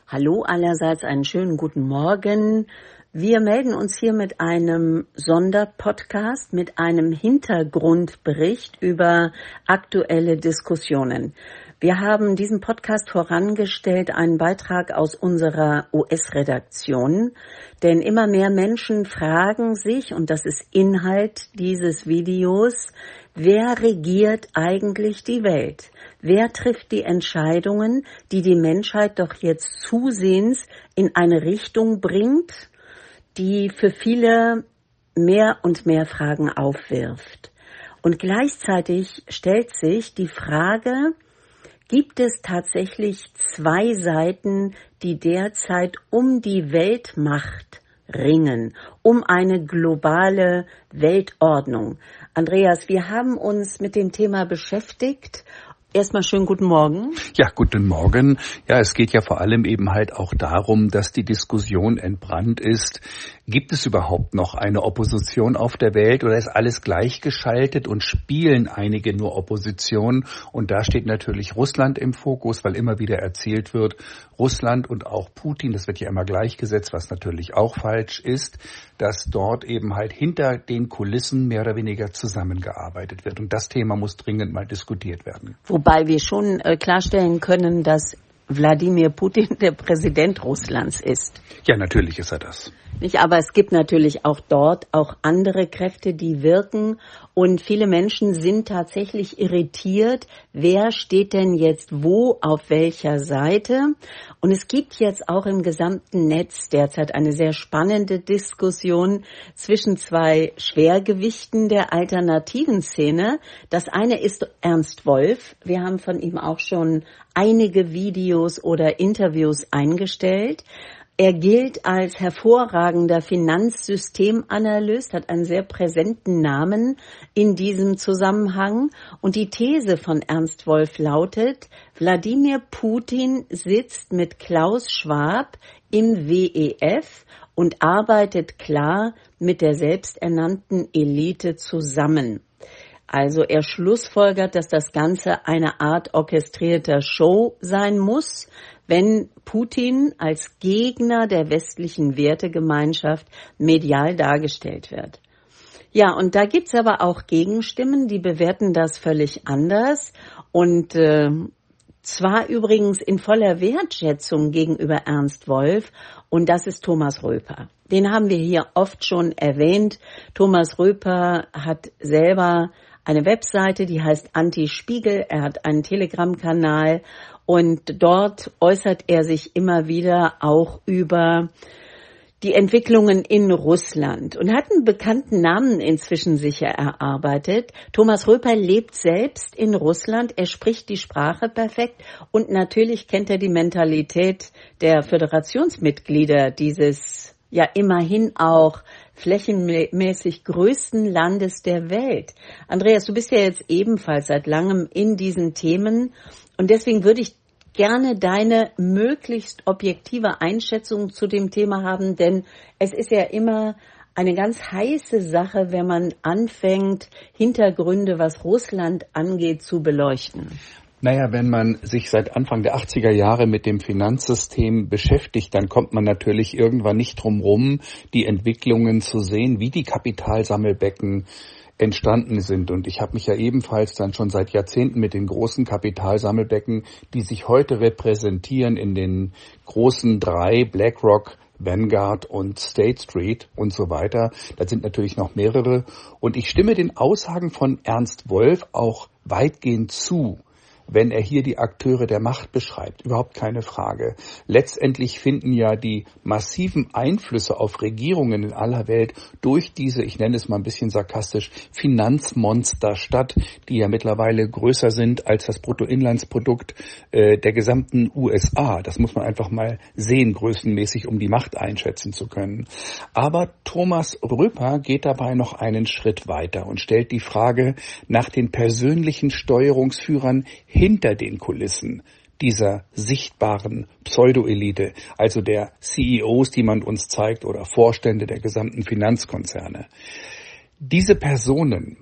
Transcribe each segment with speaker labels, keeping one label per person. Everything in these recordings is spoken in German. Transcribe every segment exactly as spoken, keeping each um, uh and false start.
Speaker 1: Hallo allerseits, einen schönen guten Morgen. Wir melden uns hier mit einem Sonderpodcast, mit einem Hintergrundbericht über aktuelle Diskussionen. Wir haben diesen Podcast vorangestellt, einen Beitrag aus unserer U S-Redaktion, denn immer mehr Menschen fragen sich, und das ist Inhalt dieses Videos, wer regiert eigentlich die Welt? Wer trifft die Entscheidungen, die die Menschheit doch jetzt zusehends in eine Richtung bringt, die für viele mehr und mehr Fragen aufwirft? Und gleichzeitig stellt sich die Frage, gibt es tatsächlich zwei Seiten, die derzeit um die Weltmacht ringen, um eine globale Weltordnung? Andreas, wir haben uns mit dem Thema beschäftigt. Erstmal schönen guten Morgen.
Speaker 2: Ja, guten Morgen. Ja, es geht ja vor allem eben halt auch darum, dass die Diskussion entbrannt ist. Gibt es überhaupt noch eine Opposition auf der Welt oder ist alles gleichgeschaltet und spielen einige nur Opposition? Und da steht natürlich Russland im Fokus, weil immer wieder erzählt wird, Russland und auch Putin, das wird ja immer gleichgesetzt, was natürlich auch falsch ist, dass dort eben halt hinter den Kulissen mehr oder weniger zusammengearbeitet wird. Und das Thema muss dringend mal diskutiert werden.
Speaker 1: Wobei wir schon äh, klarstellen können, dass Wladimir Putin der Präsident Russlands ist.
Speaker 2: Ja, natürlich ist er das.
Speaker 1: Nicht, aber es gibt natürlich auch dort auch andere Kräfte, die wirken. Und viele Menschen sind tatsächlich irritiert, wer steht denn jetzt wo auf welcher Seite. Und es gibt jetzt auch im gesamten Netz derzeit eine sehr spannende Diskussion zwischen zwei Schwergewichten der alternativen Szene. Das eine ist Ernst Wolf. Wir haben von ihm auch schon einige Videos oder Interviews eingestellt. Er gilt als hervorragender Finanzsystemanalyst, hat einen sehr präsenten Namen in diesem Zusammenhang. Und die These von Ernst Wolf lautet, Wladimir Putin sitzt mit Klaus Schwab im W E F und arbeitet klar mit der selbsternannten Elite zusammen. Also er schlussfolgert, dass das Ganze eine Art orchestrierter Show sein muss, wenn Putin als Gegner der westlichen Wertegemeinschaft medial dargestellt wird. Ja, und da gibt's aber auch Gegenstimmen, die bewerten das völlig anders und äh, zwar übrigens in voller Wertschätzung gegenüber Ernst Wolf, und das ist Thomas Röper. Den haben wir hier oft schon erwähnt. Thomas Röper hat selber eine Webseite, die heißt Anti-Spiegel. Er hat einen Telegram-Kanal und dort äußert er sich immer wieder auch über die Entwicklungen in Russland und hat einen bekannten Namen inzwischen sicher erarbeitet. Thomas Röper lebt selbst in Russland, er spricht die Sprache perfekt und natürlich kennt er die Mentalität der Föderationsmitglieder dieses ja immerhin auch flächenmäßig größten Landes der Welt. Andreas, du bist ja jetzt ebenfalls seit langem in diesen Themen und deswegen würde ich gerne deine möglichst objektive Einschätzung zu dem Thema haben, denn es ist ja immer eine ganz heiße Sache, wenn man anfängt, Hintergründe, was Russland angeht, zu beleuchten.
Speaker 2: Naja, wenn man sich seit Anfang der achtziger Jahre mit dem Finanzsystem beschäftigt, dann kommt man natürlich irgendwann nicht drum rum, die Entwicklungen zu sehen, wie die Kapitalsammelbecken entstanden sind. Und ich habe mich ja ebenfalls dann schon seit Jahrzehnten mit den großen Kapitalsammelbecken, die sich heute repräsentieren in den großen drei, BlackRock, Vanguard und State Street und so weiter. Da sind natürlich noch mehrere. Und ich stimme den Aussagen von Ernst Wolf auch weitgehend zu, wenn er hier die Akteure der Macht beschreibt. Überhaupt keine Frage. Letztendlich finden ja die massiven Einflüsse auf Regierungen in aller Welt durch diese, ich nenne es mal ein bisschen sarkastisch, Finanzmonster statt, die ja mittlerweile größer sind als das Bruttoinlandsprodukt äh, der gesamten U S A. Das muss man einfach mal sehen, größenmäßig, um die Macht einschätzen zu können. Aber Thomas Röper geht dabei noch einen Schritt weiter und stellt die Frage nach den persönlichen Steuerungsführern hinter den Kulissen dieser sichtbaren Pseudo-Elite, also der C E Os, die man uns zeigt, oder Vorstände der gesamten Finanzkonzerne. Diese Personen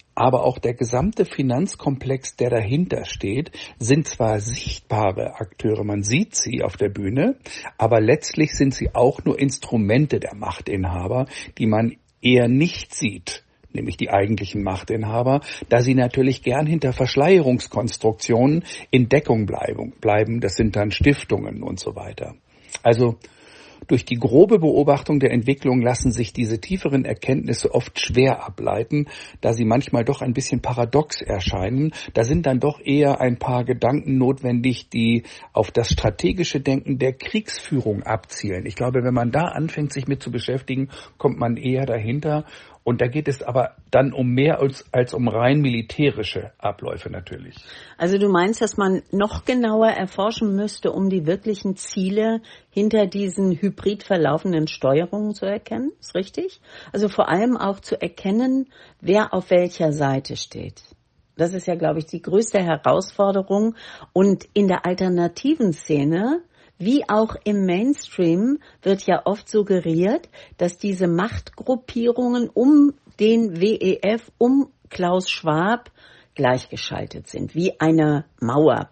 Speaker 2: aber auch der gesamte Finanzkomplex, der dahinter steht, sind zwar sichtbare Akteure, man sieht sie auf der Bühne, aber letztlich sind sie auch nur Instrumente der Machtinhaber, die man eher nicht sieht, nämlich die eigentlichen Machtinhaber, da sie natürlich gern hinter Verschleierungskonstruktionen in Deckung bleiben. Das sind dann Stiftungen und so weiter. Also durch die grobe Beobachtung der Entwicklung lassen sich diese tieferen Erkenntnisse oft schwer ableiten, da sie manchmal doch ein bisschen paradox erscheinen. Da sind dann doch eher ein paar Gedanken notwendig, die auf das strategische Denken der Kriegsführung abzielen. Ich glaube, wenn man da anfängt, sich mit zu beschäftigen, kommt man eher dahinter. Und da geht es aber dann um mehr als, als um rein militärische Abläufe natürlich.
Speaker 1: Also du meinst, dass man noch genauer erforschen müsste, um die wirklichen Ziele hinter diesen hybrid verlaufenden Steuerungen zu erkennen? Ist richtig? Also vor allem auch zu erkennen, wer auf welcher Seite steht. Das ist ja, glaube ich, die größte Herausforderung. Und in der alternativen Szene, wie auch im Mainstream, wird ja oft suggeriert, dass diese Machtgruppierungen um den W E F, um Klaus Schwab gleichgeschaltet sind, wie eine Mauer.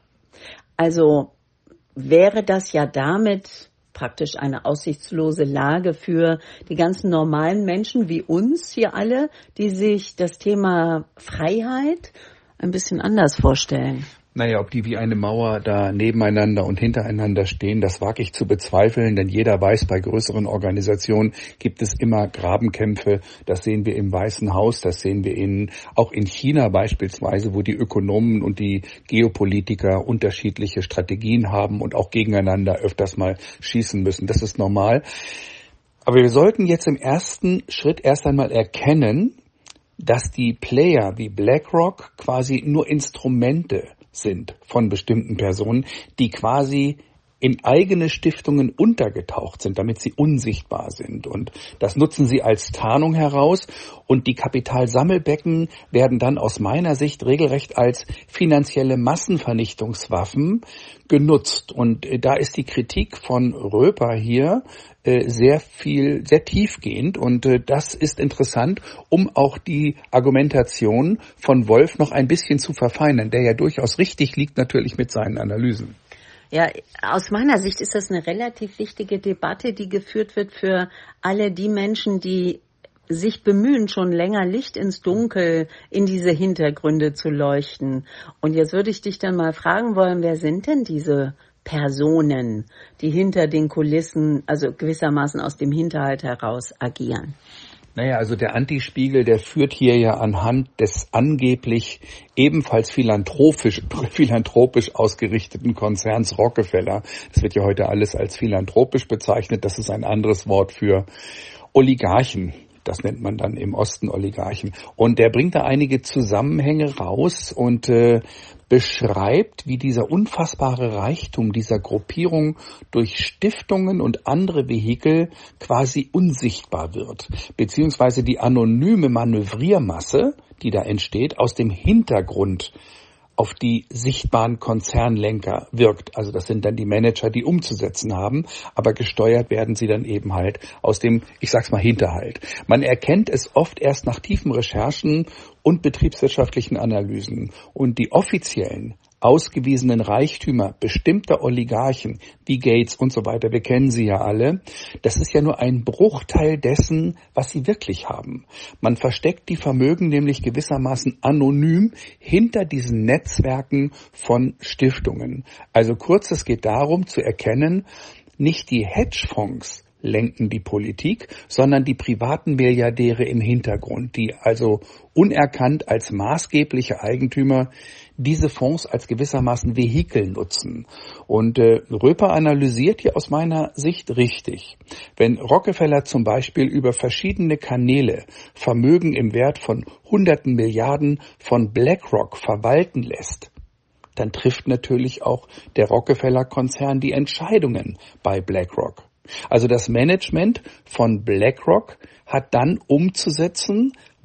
Speaker 1: Also wäre das ja damit praktisch eine aussichtslose Lage für die ganzen normalen Menschen wie uns hier alle, die sich das Thema Freiheit ein bisschen anders vorstellen.
Speaker 2: Naja, ob die wie eine Mauer da nebeneinander und hintereinander stehen, das wage ich zu bezweifeln, denn jeder weiß, bei größeren Organisationen gibt es immer Grabenkämpfe. Das sehen wir im Weißen Haus, das sehen wir in, auch in China beispielsweise, wo die Ökonomen und die Geopolitiker unterschiedliche Strategien haben und auch gegeneinander öfters mal schießen müssen. Das ist normal. Aber wir sollten jetzt im ersten Schritt erst einmal erkennen, dass die Player wie BlackRock quasi nur Instrumente sind von bestimmten Personen, die quasi in eigene Stiftungen untergetaucht sind, damit sie unsichtbar sind. Und das nutzen sie als Tarnung heraus. Und die Kapitalsammelbecken werden dann aus meiner Sicht regelrecht als finanzielle Massenvernichtungswaffen genutzt. Und da ist die Kritik von Röper hier sehr viel, sehr tiefgehend. Und das ist interessant, um auch die Argumentation von Wolf noch ein bisschen zu verfeinern, der ja durchaus richtig liegt natürlich mit seinen Analysen.
Speaker 1: Ja, aus meiner Sicht ist das eine relativ wichtige Debatte, die geführt wird für alle die Menschen, die sich bemühen, schon länger Licht ins Dunkel in diese Hintergründe zu leuchten. Und jetzt würde ich dich dann mal fragen wollen, wer sind denn diese Personen, die hinter den Kulissen, also gewissermaßen aus dem Hinterhalt heraus agieren?
Speaker 2: Naja, also der Antispiegel, der führt hier ja anhand des angeblich ebenfalls philanthropisch, philanthropisch ausgerichteten Konzerns Rockefeller. Das wird ja heute alles als philanthropisch bezeichnet. Das ist ein anderes Wort für Oligarchen. Das nennt man dann im Osten Oligarchen. Und der bringt da einige Zusammenhänge raus und äh, beschreibt, wie dieser unfassbare Reichtum dieser Gruppierung durch Stiftungen und andere Vehikel quasi unsichtbar wird, beziehungsweise die anonyme Manövriermasse, die da entsteht, aus dem Hintergrund auf die sichtbaren Konzernlenker wirkt. Also das sind dann die Manager, die umzusetzen haben, aber gesteuert werden sie dann eben halt aus dem, ich sag's mal, Hinterhalt. Man erkennt es oft erst nach tiefen Recherchen und betriebswirtschaftlichen Analysen. Und die offiziellen ausgewiesenen Reichtümer bestimmter Oligarchen wie Gates und so weiter, wir kennen sie ja alle, das ist ja nur ein Bruchteil dessen, was sie wirklich haben. Man versteckt die Vermögen nämlich gewissermaßen anonym hinter diesen Netzwerken von Stiftungen. Also kurz, es geht darum zu erkennen, nicht die Hedgefonds lenken die Politik, sondern die privaten Milliardäre im Hintergrund, die also unerkannt als maßgebliche Eigentümer diese Fonds als gewissermaßen Vehikel nutzen. Und äh, Röper analysiert hier aus meiner Sicht richtig. Wenn Rockefeller zum Beispiel über verschiedene Kanäle Vermögen im Wert von hunderten Milliarden von BlackRock verwalten lässt, dann trifft natürlich auch der Rockefeller-Konzern die Entscheidungen bei BlackRock. Also das Management von BlackRock hat dann umzusetzen,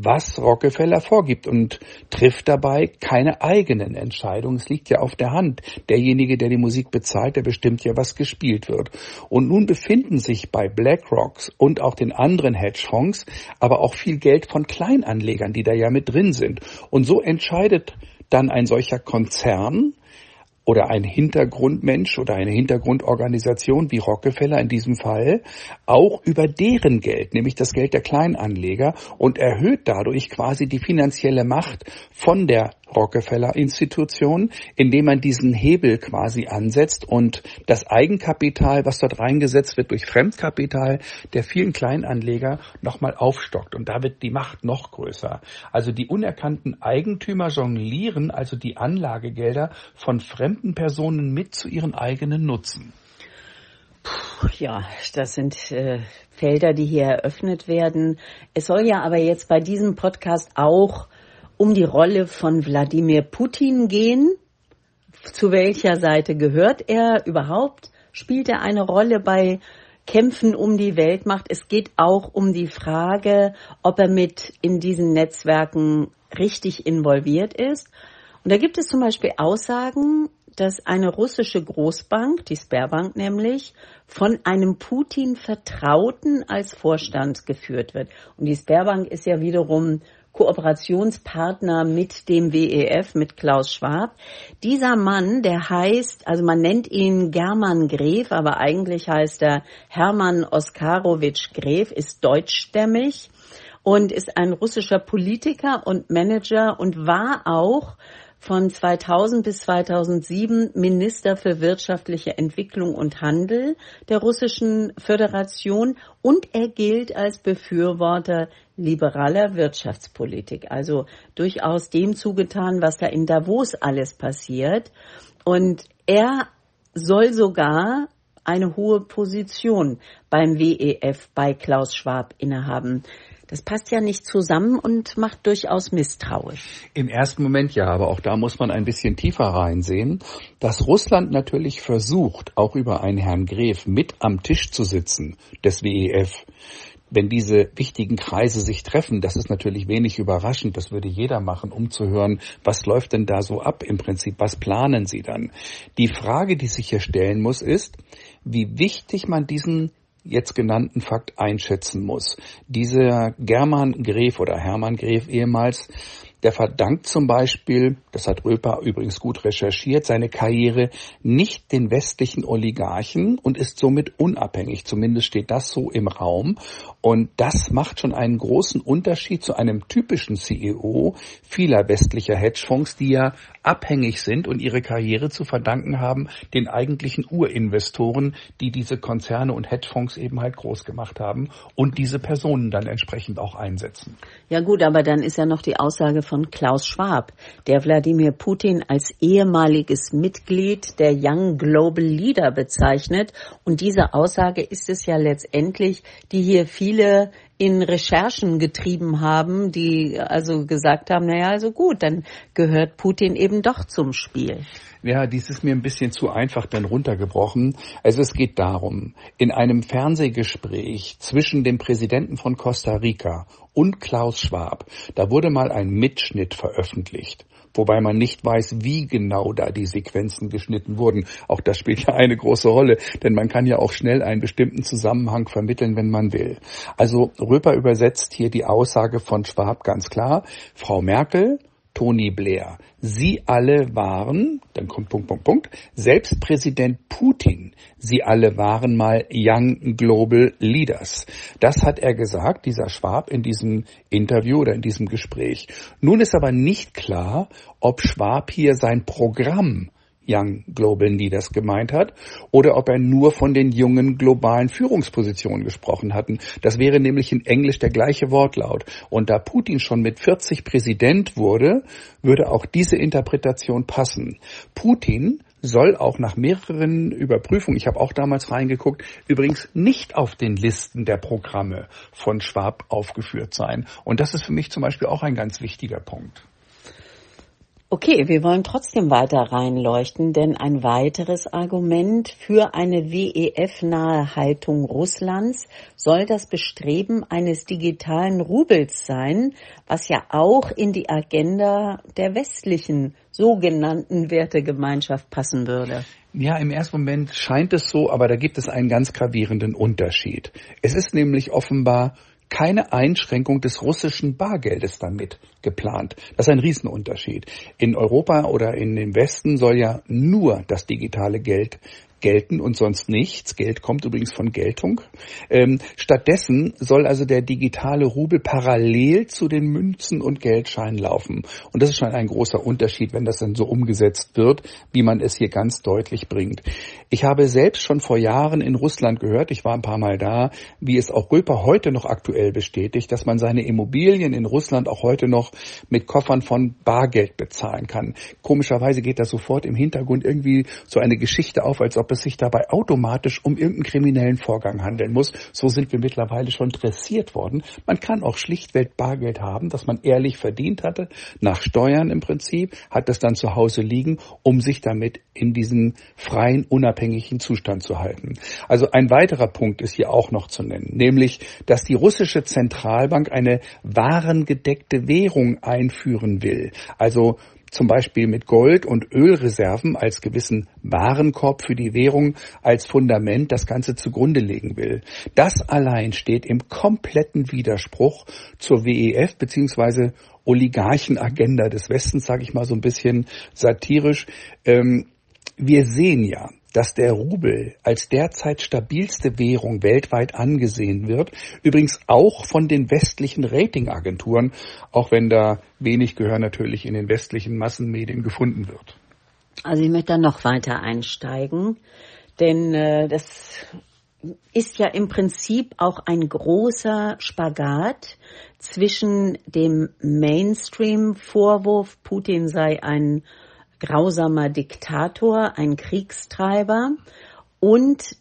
Speaker 2: was Rockefeller vorgibt und trifft dabei keine eigenen Entscheidungen. Es liegt ja auf der Hand. Derjenige, der die Musik bezahlt, der bestimmt ja, was gespielt wird. Und nun befinden sich bei BlackRock und auch den anderen Hedgefonds aber auch viel Geld von Kleinanlegern, die da ja mit drin sind. Und so entscheidet dann ein solcher Konzern oder ein Hintergrundmensch oder eine Hintergrundorganisation wie Rockefeller in diesem Fall auch über deren Geld, nämlich das Geld der Kleinanleger, und erhöht dadurch quasi die finanzielle Macht von der Rockefeller-Institution, indem man diesen Hebel quasi ansetzt und das Eigenkapital, was dort reingesetzt wird durch Fremdkapital der vielen Kleinanleger, nochmal aufstockt. Und da wird die Macht noch größer. Also die unerkannten Eigentümer jonglieren also die Anlagegelder von fremden Personen mit zu ihren eigenen Nutzen.
Speaker 1: Puh, ja, das sind äh, Felder, die hier eröffnet werden. Es soll ja aber jetzt bei diesem Podcast auch um die Rolle von Wladimir Putin gehen. Zu welcher Seite gehört er überhaupt? Spielt er eine Rolle bei Kämpfen um die Weltmacht? Es geht auch um die Frage, ob er mit in diesen Netzwerken richtig involviert ist. Und da gibt es zum Beispiel Aussagen, dass eine russische Großbank, die Sberbank nämlich, von einem Putin-Vertrauten als Vorstand geführt wird. Und die Sberbank ist ja wiederum Kooperationspartner mit dem W E F, mit Klaus Schwab. Dieser Mann, der heißt, also man nennt ihn German Gref, aber eigentlich heißt er Hermann Oskarowitsch Gref, ist deutschstämmig und ist ein russischer Politiker und Manager und war auch von zweitausend bis zweitausendsieben Minister für wirtschaftliche Entwicklung und Handel der Russischen Föderation und er gilt als Befürworter liberaler Wirtschaftspolitik. Also durchaus dem zugetan, was da in Davos alles passiert. Und er soll sogar eine hohe Position beim W E F, bei Klaus Schwab innehaben. Das passt ja nicht zusammen und macht durchaus misstrauisch.
Speaker 2: Im ersten Moment ja, aber auch da muss man ein bisschen tiefer reinsehen, dass Russland natürlich versucht, auch über einen Herrn Gref mit am Tisch zu sitzen, des W E F. Wenn diese wichtigen Kreise sich treffen, das ist natürlich wenig überraschend, das würde jeder machen, um zu hören, was läuft denn da so ab im Prinzip, was planen sie dann? Die Frage, die sich hier stellen muss, ist, wie wichtig man diesen jetzt genannten Fakt einschätzen muss. Dieser German Gref oder Hermann Gref ehemals, der verdankt zum Beispiel, das hat Röper übrigens gut recherchiert, seine Karriere nicht den westlichen Oligarchen und ist somit unabhängig. Zumindest steht das so im Raum. Und das macht schon einen großen Unterschied zu einem typischen C E O vieler westlicher Hedgefonds, die ja abhängig sind und ihre Karriere zu verdanken haben den eigentlichen Urinvestoren, die diese Konzerne und Hedgefonds eben halt groß gemacht haben und diese Personen dann entsprechend auch einsetzen.
Speaker 1: Ja gut, aber dann ist ja noch die Aussage von Klaus Schwab, der Wladimir Putin als ehemaliges Mitglied der Young Global Leader bezeichnet. Und diese Aussage ist es ja letztendlich, die hier viele in Recherchen getrieben haben, die also gesagt haben, naja, also gut, dann gehört Putin eben doch zum Spiel.
Speaker 2: Ja, dies ist mir ein bisschen zu einfach dann runtergebrochen. Also es geht darum, in einem Fernsehgespräch zwischen dem Präsidenten von Costa Rica und Klaus Schwab, da wurde mal ein Mitschnitt veröffentlicht. Wobei man nicht weiß, wie genau da die Sequenzen geschnitten wurden. Auch das spielt ja eine große Rolle, denn man kann ja auch schnell einen bestimmten Zusammenhang vermitteln, wenn man will. Also Röper übersetzt hier die Aussage von Schwab ganz klar. Frau Merkel, Tony Blair, sie alle waren, dann kommt Punkt, Punkt, Punkt, selbst Präsident Putin, sie alle waren mal Young Global Leaders. Das hat er gesagt, dieser Schwab, in diesem Interview oder in diesem Gespräch. Nun ist aber nicht klar, ob Schwab hier sein Programm Young Global Leaders gemeint hat oder ob er nur von den jungen globalen Führungspositionen gesprochen hatten. Das wäre nämlich in Englisch der gleiche Wortlaut. Und da Putin schon mit vierzig Präsident wurde, würde auch diese Interpretation passen. Putin soll auch nach mehreren Überprüfungen, ich habe auch damals reingeguckt, übrigens nicht auf den Listen der Programme von Schwab aufgeführt sein. Und das ist für mich zum Beispiel auch ein ganz wichtiger Punkt.
Speaker 1: Okay, wir wollen trotzdem weiter reinleuchten, denn ein weiteres Argument für eine W E F-nahe Haltung Russlands soll das Bestreben eines digitalen Rubels sein, was ja auch in die Agenda der westlichen sogenannten Wertegemeinschaft passen würde.
Speaker 2: Ja, im ersten Moment scheint es so, aber da gibt es einen ganz gravierenden Unterschied. Es ist nämlich offenbar keine Einschränkung des russischen Bargeldes damit geplant. Das ist ein Riesenunterschied. In Europa oder in dem Westen soll ja nur das digitale Geld gelten und sonst nichts. Geld kommt übrigens von Geltung. Ähm, stattdessen soll also der digitale Rubel parallel zu den Münzen und Geldscheinen laufen. Und das ist schon ein großer Unterschied, wenn das dann so umgesetzt wird, wie man es hier ganz deutlich bringt. Ich habe selbst schon vor Jahren in Russland gehört, ich war ein paar Mal da, wie es auch Röper heute noch aktuell bestätigt, dass man seine Immobilien in Russland auch heute noch mit Koffern von Bargeld bezahlen kann. Komischerweise geht da sofort im Hintergrund irgendwie so eine Geschichte auf, als ob es sich dabei automatisch um irgendeinen kriminellen Vorgang handeln muss. So sind wir mittlerweile schon dressiert worden. Man kann auch schlichtweg Bargeld haben, das man ehrlich verdient hatte, nach Steuern im Prinzip, hat es dann zu Hause liegen, um sich damit in diesem freien, unabhängigen Zustand zu halten. Also ein weiterer Punkt ist hier auch noch zu nennen, nämlich, dass die russische Zentralbank eine warengedeckte Währung einführen will. Also zum Beispiel mit Gold- und Ölreserven als gewissen Warenkorb für die Währung als Fundament das Ganze zugrunde legen will. Das allein steht im kompletten Widerspruch zur W E F bzw. Oligarchenagenda des Westens, sage ich mal so ein bisschen satirisch. Ähm, wir sehen ja, dass der Rubel als derzeit stabilste Währung weltweit angesehen wird. Übrigens auch von den westlichen Ratingagenturen, auch wenn da wenig Gehör natürlich in den westlichen Massenmedien gefunden wird.
Speaker 1: Also ich möchte da noch weiter einsteigen, denn äh, das ist ja im Prinzip auch ein großer Spagat zwischen dem Mainstream-Vorwurf, Putin sei ein grausamer Diktator, ein Kriegstreiber und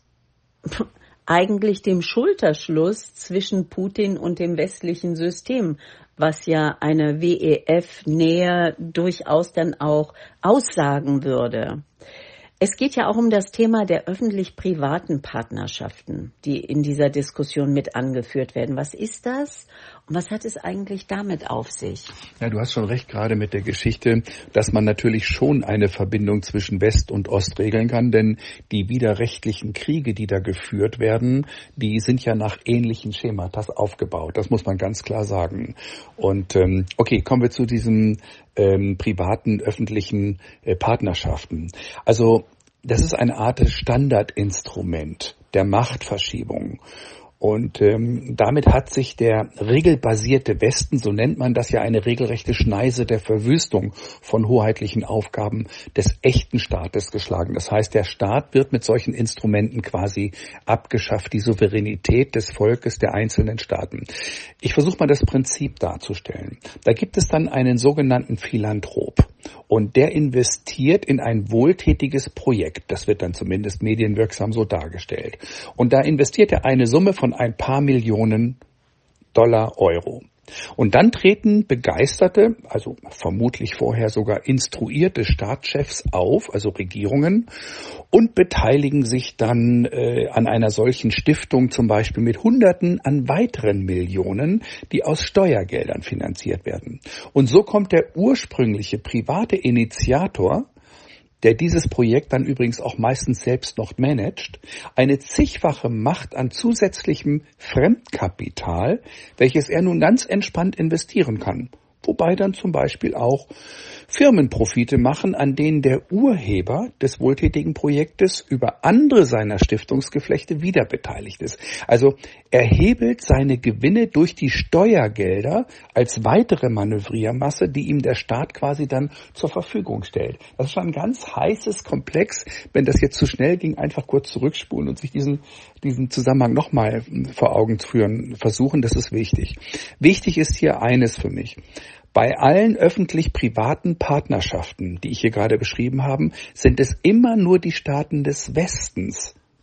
Speaker 1: eigentlich dem Schulterschluss zwischen Putin und dem westlichen System, was ja eine W E F-Nähe durchaus dann auch aussagen würde. Es geht ja auch um das Thema der öffentlich-privaten Partnerschaften, die in dieser Diskussion mit angeführt werden. Was ist das und was hat es eigentlich damit auf sich?
Speaker 2: Ja, du hast schon recht, gerade mit der Geschichte, dass man natürlich schon eine Verbindung zwischen West und Ost regeln kann, denn die widerrechtlichen Kriege, die da geführt werden, die sind ja nach ähnlichen Schematas aufgebaut. Das muss man ganz klar sagen. Und ähm, okay, kommen wir zu diesem ähm, privaten, öffentlichen äh, Partnerschaften. Also das ist eine Art Standardinstrument der Machtverschiebung. Und ähm, damit hat sich der regelbasierte Westen, so nennt man das ja, eine regelrechte Schneise der Verwüstung von hoheitlichen Aufgaben des echten Staates geschlagen. Das heißt, der Staat wird mit solchen Instrumenten quasi abgeschafft, die Souveränität des Volkes der einzelnen Staaten. Ich versuche mal das Prinzip darzustellen. Da gibt es dann einen sogenannten Philanthrop. Und der investiert in ein wohltätiges Projekt. Das wird dann zumindest medienwirksam so dargestellt. Und da investiert er eine Summe von ein paar Millionen Dollar, Euro. Und dann treten begeisterte, also vermutlich vorher sogar instruierte Staatschefs auf, also Regierungen, und beteiligen sich dann äh, an einer solchen Stiftung zum Beispiel mit Hunderten an weiteren Millionen, die aus Steuergeldern finanziert werden. Und so kommt der ursprüngliche private Initiator, der dieses Projekt dann übrigens auch meistens selbst noch managt, eine zigfache Macht an zusätzlichem Fremdkapital, welches er nun ganz entspannt investieren kann. Wobei dann zum Beispiel auch Firmenprofite machen, an denen der Urheber des wohltätigen Projektes über andere seiner Stiftungsgeflechte wieder beteiligt ist. Also er hebelt seine Gewinne durch die Steuergelder als weitere Manövriermasse, die ihm der Staat quasi dann zur Verfügung stellt. Das ist schon ein ganz heißes Komplex. Wenn das jetzt zu schnell ging, einfach kurz zurückspulen und sich diesen, diesen Zusammenhang nochmal vor Augen zu führen versuchen. Das ist wichtig. Wichtig ist hier eines für mich. Bei allen öffentlich-privaten Partnerschaften, die ich hier gerade beschrieben habe, sind es immer nur die Staaten des Westens,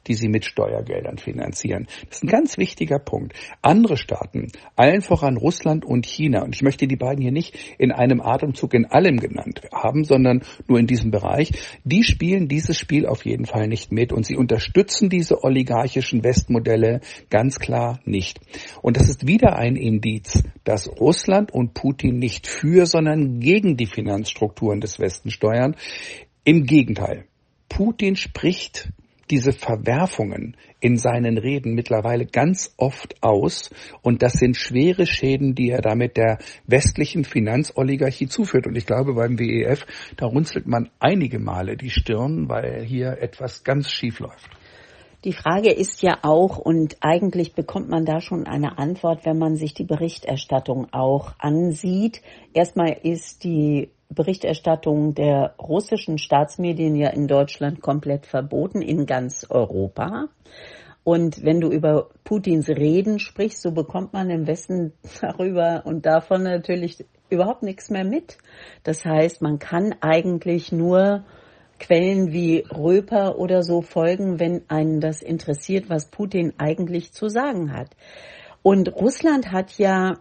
Speaker 2: die sie mit Steuergeldern finanzieren. Das ist ein ganz wichtiger Punkt. Andere Staaten, allen voran Russland und China, und ich möchte die beiden hier nicht in einem Atemzug in allem genannt haben, sondern nur in diesem Bereich, die spielen dieses Spiel auf jeden Fall nicht mit und sie unterstützen diese oligarchischen Westmodelle ganz klar nicht. Und das ist wieder ein Indiz, dass Russland und Putin nicht für, sondern gegen die Finanzstrukturen des Westens steuern. Im Gegenteil, Putin spricht diese Verwerfungen in seinen Reden mittlerweile ganz oft aus und das sind schwere Schäden, die er damit der westlichen Finanzoligarchie zuführt. Und ich glaube, beim W E F, da runzelt man einige Male die Stirn, weil hier etwas ganz schief läuft.
Speaker 1: Die Frage ist ja auch, und eigentlich bekommt man da schon eine Antwort, wenn man sich die Berichterstattung auch ansieht. Erstmal ist die Berichterstattung der russischen Staatsmedien ja in Deutschland komplett verboten, in ganz Europa. Und wenn du über Putins Reden sprichst, so bekommt man im Westen darüber und davon natürlich überhaupt nichts mehr mit. Das heißt, man kann eigentlich nur Quellen wie Röper oder so folgen, wenn einen das interessiert, was Putin eigentlich zu sagen hat. Und Russland hat ja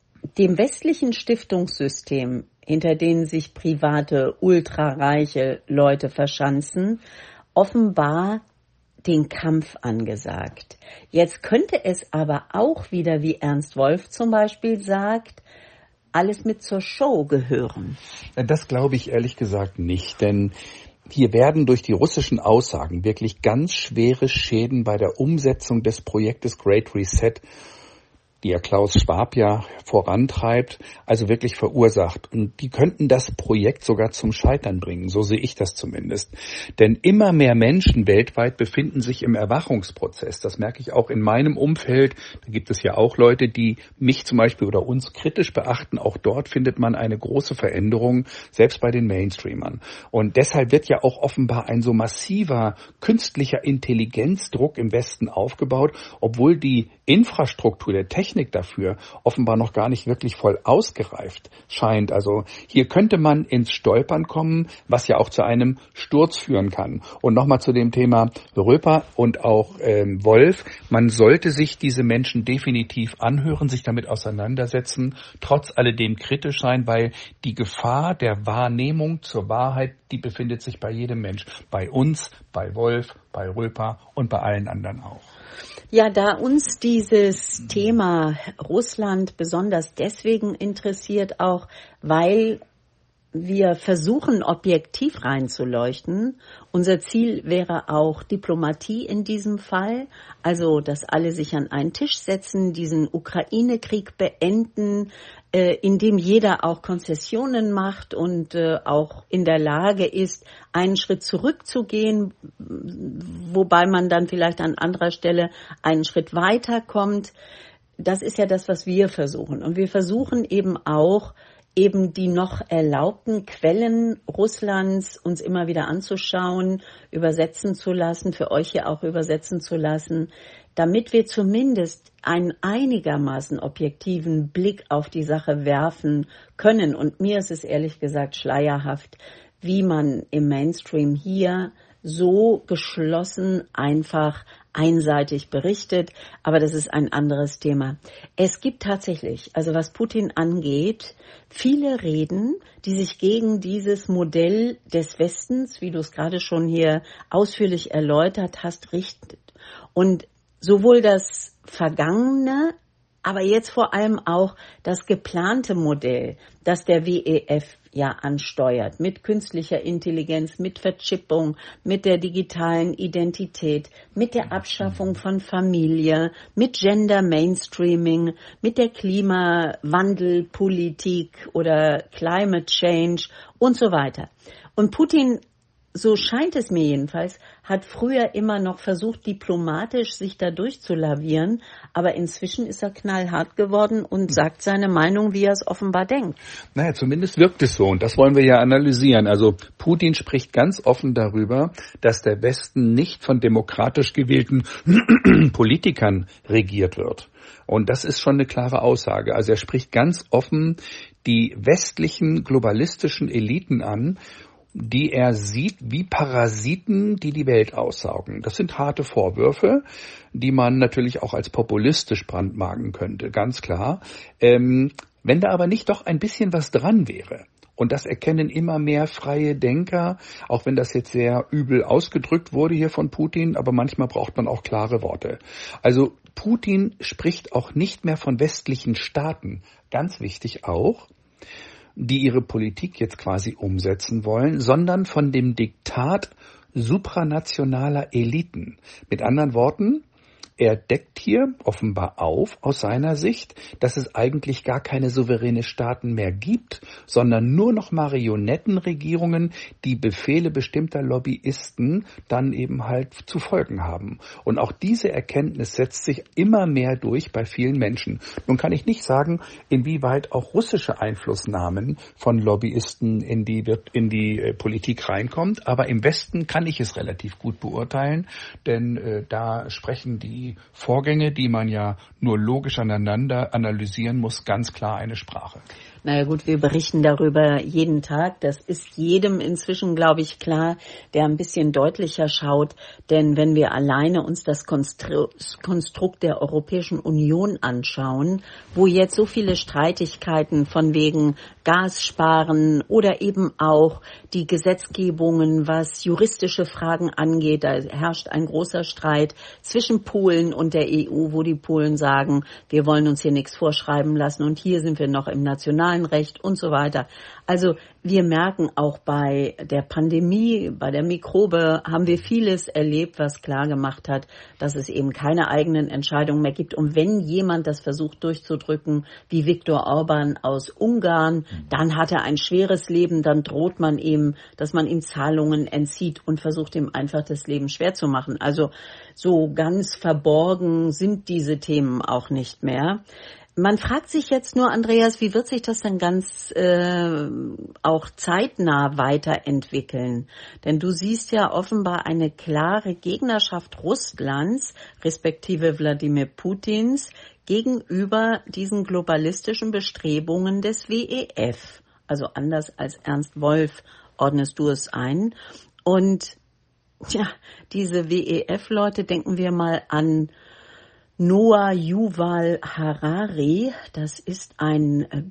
Speaker 1: dem westlichen Stiftungssystem, hinter denen sich private, ultrareiche Leute verschanzen, offenbar den Kampf angesagt. Jetzt könnte es aber auch wieder, wie Ernst Wolf zum Beispiel sagt, alles mit zur Show gehören.
Speaker 2: Das glaube ich ehrlich gesagt nicht, denn hier werden durch die russischen Aussagen wirklich ganz schwere Schäden bei der Umsetzung des Projektes Great Reset, die ja Klaus Schwab ja vorantreibt, also wirklich verursacht. Und die könnten das Projekt sogar zum Scheitern bringen, so sehe ich das zumindest. Denn immer mehr Menschen weltweit befinden sich im Erwachungsprozess. Das merke ich auch in meinem Umfeld. Da gibt es ja auch Leute, die mich zum Beispiel oder uns kritisch beachten. Auch dort findet man eine große Veränderung, selbst bei den Mainstreamern. Und deshalb wird ja auch offenbar ein so massiver künstlicher Intelligenzdruck im Westen aufgebaut, obwohl die Infrastruktur der Technik dafür offenbar noch gar nicht wirklich voll ausgereift scheint. Also hier könnte man ins Stolpern kommen, was ja auch zu einem Sturz führen kann. Und nochmal zu dem Thema Röper und auch ähm, Wolf. Man sollte sich diese Menschen definitiv anhören, sich damit auseinandersetzen, trotz alledem kritisch sein, weil die Gefahr der Wahrnehmung zur Wahrheit, die befindet sich bei jedem Mensch. Bei uns, bei Wolf, bei Röper und bei allen anderen auch.
Speaker 1: Ja, da uns dieses Thema Russland besonders deswegen interessiert, auch weil wir versuchen, objektiv reinzuleuchten. Unser Ziel wäre auch Diplomatie in diesem Fall, also dass alle sich an einen Tisch setzen, diesen Ukraine-Krieg beenden, äh, indem jeder auch Konzessionen macht und äh, auch in der Lage ist, einen Schritt zurückzugehen, wobei man dann vielleicht an anderer Stelle einen Schritt weiterkommt. Das ist ja das, was wir versuchen. Und wir versuchen eben auch, eben die noch erlaubten Quellen Russlands uns immer wieder anzuschauen, übersetzen zu lassen, für euch hier auch übersetzen zu lassen, damit wir zumindest einen einigermaßen objektiven Blick auf die Sache werfen können. Und mir ist es ehrlich gesagt schleierhaft, wie man im Mainstream hier so geschlossen einfach einseitig berichtet, aber das ist ein anderes Thema. Es gibt tatsächlich, also was Putin angeht, viele Reden, die sich gegen dieses Modell des Westens, wie du es gerade schon hier ausführlich erläutert hast, richtet. Und sowohl das Vergangene, aber jetzt vor allem auch das geplante Modell, das der W E F ja ansteuert, mit künstlicher Intelligenz, mit Verchippung, mit der digitalen Identität, mit der Abschaffung von Familie, mit Gender Mainstreaming, mit der Klimawandelpolitik oder Climate Change und so weiter. Und Putin, so scheint es mir jedenfalls, hat früher immer noch versucht, diplomatisch sich da durchzulavieren, aber inzwischen ist er knallhart geworden und sagt seine Meinung, wie er es offenbar denkt.
Speaker 2: Naja, zumindest wirkt es so und das wollen wir ja analysieren. Also Putin spricht ganz offen darüber, dass der Westen nicht von demokratisch gewählten Politikern regiert wird. Und das ist schon eine klare Aussage. Also er spricht ganz offen die westlichen globalistischen Eliten an, die er sieht wie Parasiten, die die Welt aussaugen. Das sind harte Vorwürfe, die man natürlich auch als populistisch brandmarken könnte, ganz klar. Ähm, wenn da aber nicht doch ein bisschen was dran wäre, und das erkennen immer mehr freie Denker, auch wenn das jetzt sehr übel ausgedrückt wurde hier von Putin, aber manchmal braucht man auch klare Worte. Also Putin spricht auch nicht mehr von westlichen Staaten, ganz wichtig auch, die ihre Politik jetzt quasi umsetzen wollen, sondern von dem Diktat supranationaler Eliten. Mit anderen Worten, er deckt hier offenbar auf, aus seiner Sicht, dass es eigentlich gar keine souveräne Staaten mehr gibt, sondern nur noch Marionettenregierungen, die Befehle bestimmter Lobbyisten dann eben halt zu folgen haben. Und auch diese Erkenntnis setzt sich immer mehr durch bei vielen Menschen. Nun kann ich nicht sagen, inwieweit auch russische Einflussnahmen von Lobbyisten in die, in die äh, Politik reinkommt, aber im Westen kann ich es relativ gut beurteilen, denn äh, da sprechen die Vorgänge, die man ja nur logisch aneinander analysieren muss, ganz klar eine Sprache.
Speaker 1: Naja gut, wir berichten darüber jeden Tag. Das ist jedem inzwischen, glaube ich, klar, der ein bisschen deutlicher schaut. Denn wenn wir alleine uns das Konstru- Konstrukt der Europäischen Union anschauen, wo jetzt so viele Streitigkeiten von wegen Gassparen oder eben auch die Gesetzgebungen, was juristische Fragen angeht, da herrscht ein großer Streit zwischen Polen und der E U, wo die Polen sagen, wir wollen uns hier nichts vorschreiben lassen und hier sind wir noch im nationalen Recht und so weiter. Also wir merken auch bei der Pandemie, bei der Mikrobe haben wir vieles erlebt, was klar gemacht hat, dass es eben keine eigenen Entscheidungen mehr gibt. Und wenn jemand das versucht durchzudrücken, wie Viktor Orban aus Ungarn, dann hat er ein schweres Leben, dann droht man ihm, dass man ihm Zahlungen entzieht und versucht ihm einfach das Leben schwer zu machen. Also so ganz verborgen sind diese Themen auch nicht mehr. Man fragt sich jetzt nur, Andreas, wie wird sich das dann ganz äh, auch zeitnah weiterentwickeln? Denn du siehst ja offenbar eine klare Gegnerschaft Russlands, respektive Wladimir Putins, gegenüber diesen globalistischen Bestrebungen des W E F. Also anders als Ernst Wolf ordnest du es ein. Und ja, diese W E F-Leute, denken wir mal an Noah Yuval Harari, das ist ein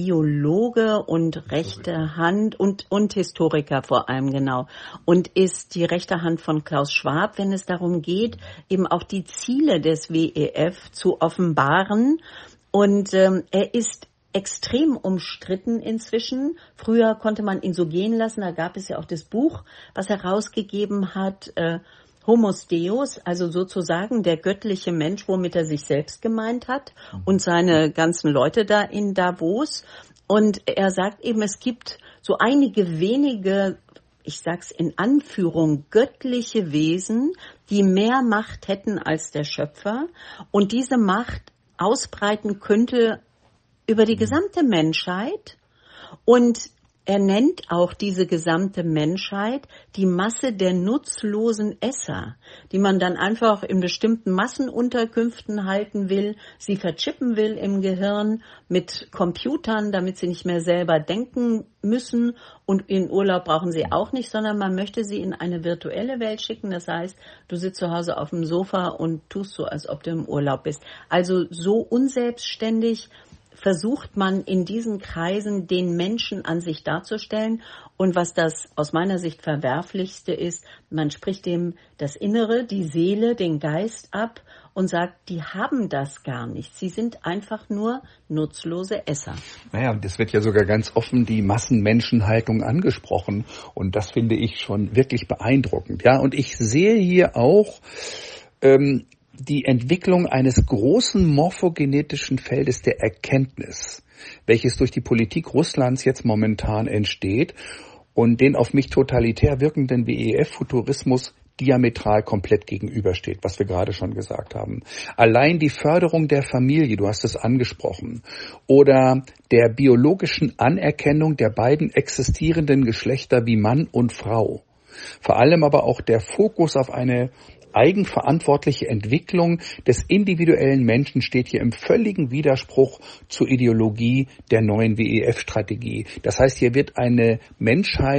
Speaker 1: Biologe und rechte Hand und, und Historiker vor allem, genau. Und ist die rechte Hand von Klaus Schwab, wenn es darum geht, eben auch die Ziele des W E F zu offenbaren. Und ähm, er ist extrem umstritten inzwischen. Früher konnte man ihn so gehen lassen. Da gab es ja auch das Buch, was er rausgegeben hat, äh, Homos Deus, also sozusagen der göttliche Mensch, womit er sich selbst gemeint hat und seine ganzen Leute da in Davos. Und er sagt eben, es gibt so einige wenige, ich sag's in Anführung, göttliche Wesen, die mehr Macht hätten als der Schöpfer und diese Macht ausbreiten könnte über die gesamte Menschheit. Und er nennt auch diese gesamte Menschheit die Masse der nutzlosen Esser, die man dann einfach in bestimmten Massenunterkünften halten will, sie verchippen will im Gehirn mit Computern, damit sie nicht mehr selber denken müssen, und in Urlaub brauchen sie auch nicht, sondern man möchte sie in eine virtuelle Welt schicken. Das heißt, du sitzt zu Hause auf dem Sofa und tust so, als ob du im Urlaub bist. Also so unselbstständig versucht man in diesen Kreisen den Menschen an sich darzustellen. Und was das aus meiner Sicht Verwerflichste ist, man spricht dem das Innere, die Seele, den Geist ab und sagt, die haben das gar nicht. Sie sind einfach nur nutzlose Esser.
Speaker 2: Naja, und es wird ja sogar ganz offen die Massenmenschenhaltung angesprochen. Und das finde ich schon wirklich beeindruckend. Ja, und ich sehe hier auch ähm, die Entwicklung eines großen morphogenetischen Feldes der Erkenntnis, welches durch die Politik Russlands jetzt momentan entsteht und den auf mich totalitär wirkenden W E F-Futurismus diametral komplett gegenübersteht, was wir gerade schon gesagt haben. Allein die Förderung der Familie, du hast es angesprochen, oder der biologischen Anerkennung der beiden existierenden Geschlechter wie Mann und Frau. Vor allem aber auch der Fokus auf eine eigenverantwortliche Entwicklung des individuellen Menschen steht hier im völligen Widerspruch zur Ideologie der neuen W E F-Strategie. Das heißt, hier wird eine Menschheit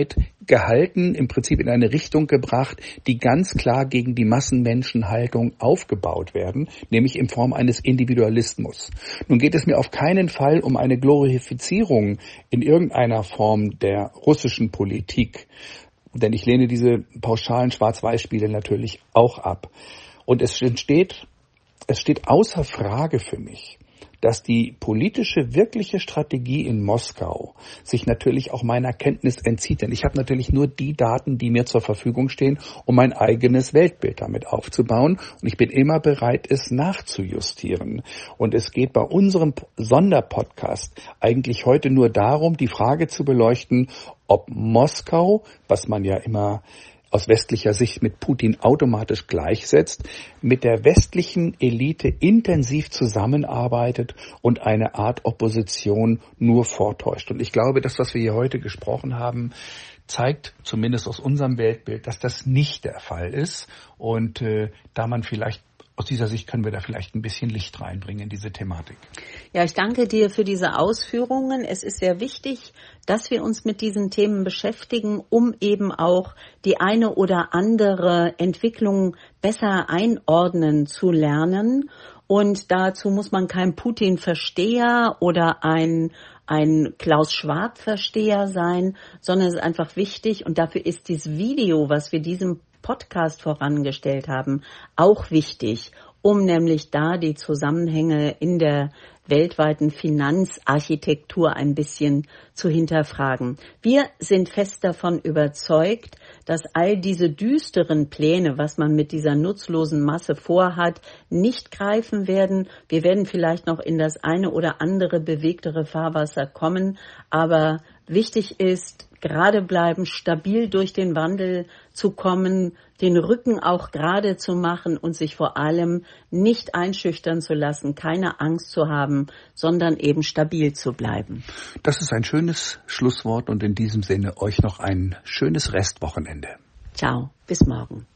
Speaker 2: gehalten, im Prinzip in eine Richtung gebracht, die ganz klar gegen die Massenmenschenhaltung aufgebaut werden, nämlich in Form eines Individualismus. Nun geht es mir auf keinen Fall um eine Glorifizierung in irgendeiner Form der russischen Politik, denn ich lehne diese pauschalen Schwarz-Weiß-Spiele natürlich auch ab. Und es entsteht, es steht außer Frage für mich, dass die politische, wirkliche Strategie in Moskau sich natürlich auch meiner Kenntnis entzieht. Denn ich habe natürlich nur die Daten, die mir zur Verfügung stehen, um mein eigenes Weltbild damit aufzubauen. Und ich bin immer bereit, es nachzujustieren. Und es geht bei unserem Sonderpodcast eigentlich heute nur darum, die Frage zu beleuchten, ob Moskau, was man ja immer aus westlicher Sicht mit Putin automatisch gleichsetzt, mit der westlichen Elite intensiv zusammenarbeitet und eine Art Opposition nur vortäuscht. Und ich glaube, das, was wir hier heute gesprochen haben, zeigt zumindest aus unserem Weltbild, dass das nicht der Fall ist. Und äh, da man vielleicht aus dieser Sicht können wir da vielleicht ein bisschen Licht reinbringen in diese Thematik.
Speaker 1: Ja, ich danke dir für diese Ausführungen. Es ist sehr wichtig, dass wir uns mit diesen Themen beschäftigen, um eben auch die eine oder andere Entwicklung besser einordnen zu lernen. Und dazu muss man kein Putin-Versteher oder ein ein Klaus-Schwab-Versteher sein, sondern es ist einfach wichtig und dafür ist dieses Video, was wir diesem Podcast vorangestellt haben, auch wichtig, um nämlich da die Zusammenhänge in der weltweiten Finanzarchitektur ein bisschen zu hinterfragen. Wir sind fest davon überzeugt, dass all diese düsteren Pläne, was man mit dieser nutzlosen Masse vorhat, nicht greifen werden. Wir werden vielleicht noch in das eine oder andere bewegtere Fahrwasser kommen, aber wichtig ist, gerade bleiben, stabil durch den Wandel zu kommen, den Rücken auch gerade zu machen und sich vor allem nicht einschüchtern zu lassen, keine Angst zu haben, sondern eben stabil zu bleiben.
Speaker 2: Das ist ein schönes Schlusswort und in diesem Sinne euch noch ein schönes Restwochenende.
Speaker 1: Ciao, bis morgen.